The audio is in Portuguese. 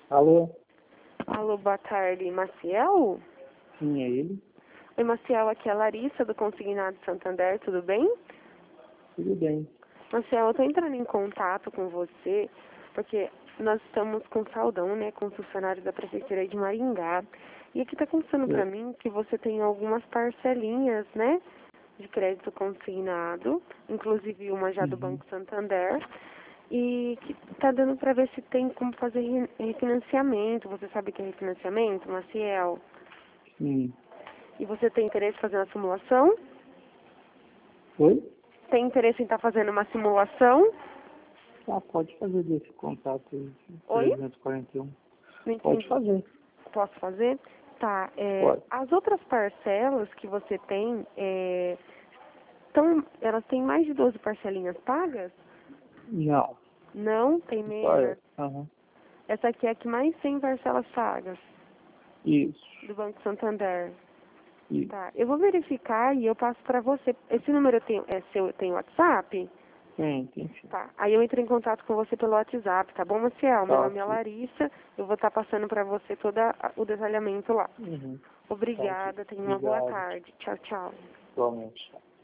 Alô? Alô, boa tarde, Maciel? Sim, é ele? Oi, Maciel, aqui é a Larissa, do Consignado Santander, tudo bem? Tudo bem. Maciel, eu estou entrando em contato com você, porque nós estamos com saudão, né, com os funcionários da Prefeitura de Maringá. E aqui está constando para mim que você tem algumas parcelinhas, né, de crédito consignado, inclusive uma já do Banco Santander, e que está dando para ver se tem como fazer refinanciamento. Você sabe o que é refinanciamento, Maciel? Sim. E você tem interesse em fazer uma simulação? Oi? Tem interesse em estar fazendo uma simulação? Ah, pode fazer desse contato aí, Oi? 341. Não Pode entendi. fazer. Posso fazer? Tá. Pode. As outras parcelas que você tem, elas têm mais de 12 parcelinhas pagas? Não. Não, tem Só menos. é. Aham. Essa aqui é a que mais tem parcelas pagas, Isso. do Banco Santander. Isso. Tá. Eu vou verificar e eu passo para você. Esse número é seu, tem WhatsApp? Tem sim. Tá. Aí eu entro em contato com você pelo WhatsApp, tá bom, Maciel? Meu Tá nome é ok. Larissa. Eu vou estar passando para você todo o detalhamento lá. Uhum. Tá ok. Obrigada. Tenha uma boa Obrigado. tarde. Tchau, tchau. Igualmente.